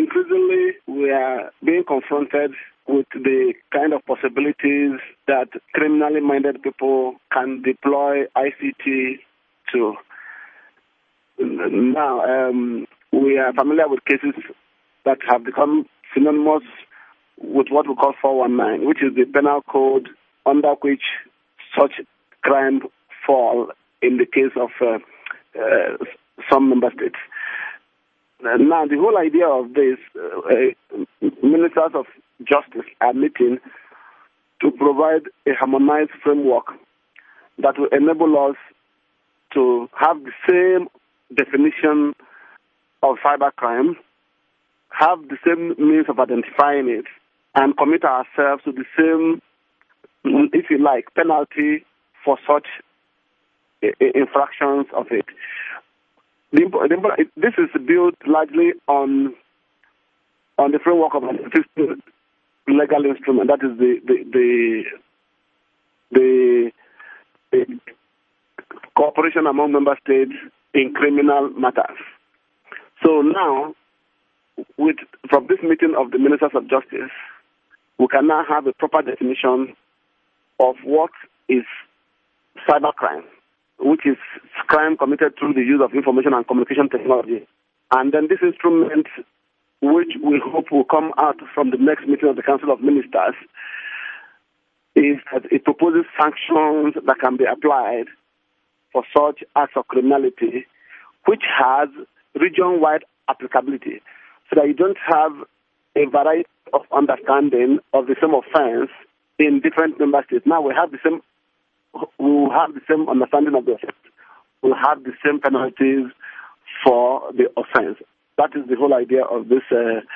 increasingly we are being confronted with the kind of possibilities that criminally minded people can deploy ICT to. Now, we are familiar with cases that have become synonymous with what we call 419, which is the penal code under which such crime fall in the case of some member states. Now, the whole idea of this, ministers of justice are meeting to provide a harmonized framework that will enable us to have the same definition of cybercrime, have the same means of identifying it, and commit ourselves to the same, if you like, penalty for such infractions of it. This is built largely on the framework of an existing legal instrument. That is the cooperation among member states in criminal matters. So now, from this meeting of the ministers of justice, we can now have a proper definition of what is cybercrime, which is crime committed through the use of information and communication technology. And then this instrument, which we hope will come out from the next meeting of the Council of Ministers, is that it proposes sanctions that can be applied for such acts of criminality, which has region-wide applicability, so that you don't have a variety of understanding of the same offense in different member states. Now we will have the same understanding of the offense. We'll have the same penalties for the offense. That is the whole idea of this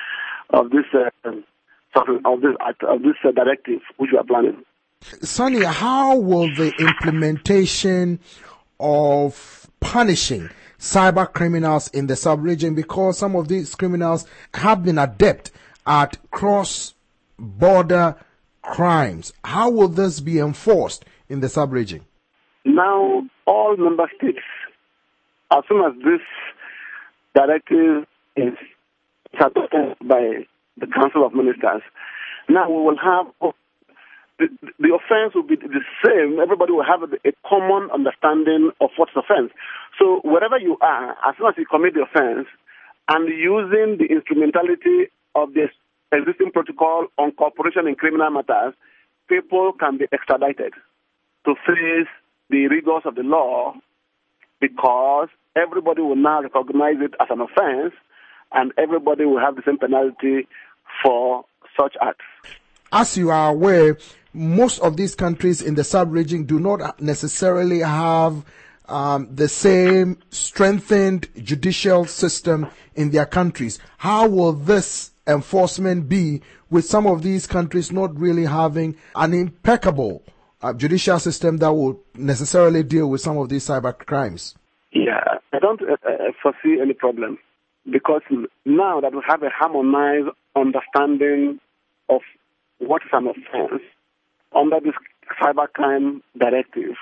directive which we are planning. Sonny, how will the implementation of punishing cyber criminals in the sub-region, because some of these criminals have been adept at cross-border crimes, how will this be enforced in the sub-region? Now, all member states, as soon as this directive is adopted by the Council of Ministers, now we will have the offense will be the same. Everybody will have a common understanding of what's offense. So wherever you are, as soon as you commit the offense and using the instrumentality of the existing protocol on cooperation in criminal matters, people can be extradited to face the rigors of the law, because everybody will now recognize it as an offense and everybody will have the same penalty for such acts. As you are aware, most of these countries in the sub-region do not necessarily have the same strengthened judicial system in their countries. How will this enforcement be with some of these countries not really having an impeccable judicial system that will necessarily deal with some of these cyber crimes? Yeah, I don't foresee any problem, because now that we have a harmonized understanding of what is an offense under this cybercrime directive,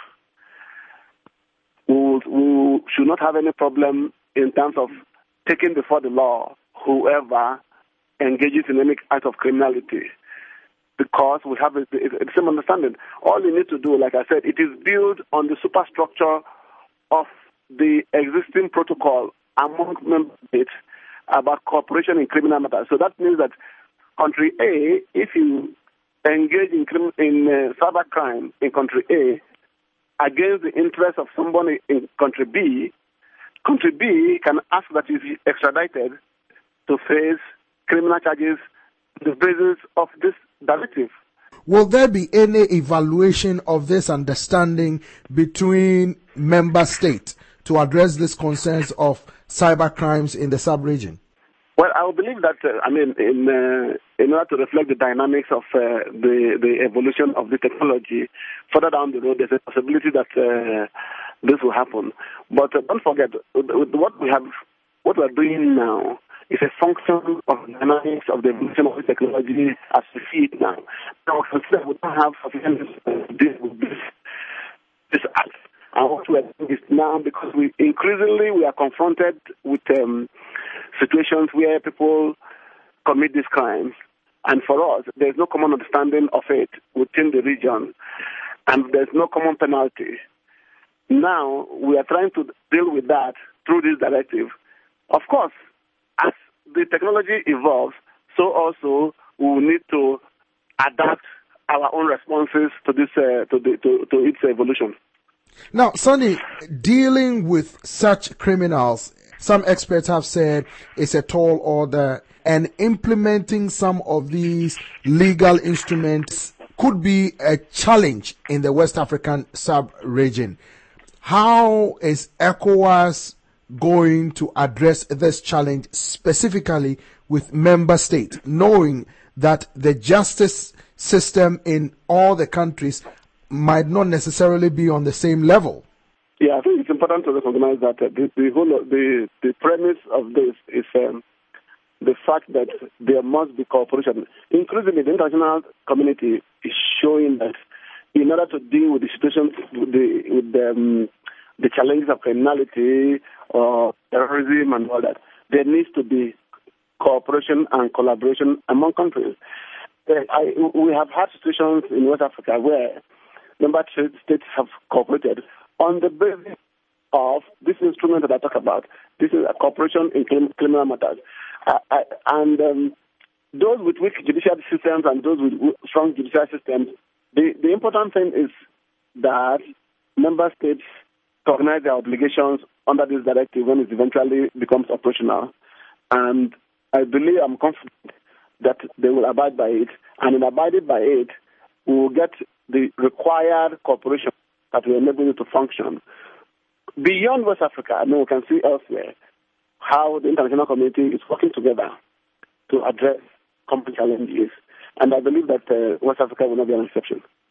we should not have any problem in terms of taking before the law whoever engages in any act of criminality, because we have the same understanding. All you need to do, like I said, it is built on the superstructure of the existing protocol among member states about cooperation in criminal matters. So that means that country A, if you engage in cybercrime in country A against the interest of somebody in country B can ask that you be extradited to face criminal charges on the basis of this directive. Will there be any evaluation of this understanding between member states to address these concerns of cyber crimes in the sub-region? Well, I believe that, in order to reflect the dynamics of the evolution of the technology, further down the road, there's a possibility that this will happen. But don't forget, what we are doing now is a function of the dynamics of the evolution of the technology as we see it now. Now, consider we don't have sufficient deal with this act. And what we are doing is now, because we are confronted with situations where people commit these crimes. And for us, there's no common understanding of it within the region, and there's no common penalty. Now, we are trying to deal with that through this directive. Of course, as the technology evolves, so also we will need to adapt our own responses to this to its evolution. Now, Sonny, dealing with such criminals, some experts have said it's a tall order, and implementing some of these legal instruments could be a challenge in the West African sub-region. How is ECOWAS going to address this challenge specifically with member states, knowing that the justice system in all the countries might not necessarily be on the same level? Yeah, I think it's important to recognize that the premise of this is the fact that there must be cooperation. Increasingly, the international community is showing that in order to deal with the situations, with the challenges of criminality or terrorism and all that, there needs to be cooperation and collaboration among countries. We have had situations in West Africa where member states have cooperated on the basis of this instrument that I talk about. This is a cooperation in criminal matters. Those with weak judicial systems and those with strong judicial systems, the important thing is that member states recognize their obligations under this directive when it eventually becomes operational. And I believe, I'm confident that they will abide by it. And in abiding by it, we will get the required cooperation that will enable it to function. Beyond West Africa, I mean, we can see elsewhere how the international community is working together to address common challenges. And I believe that West Africa will not be an exception.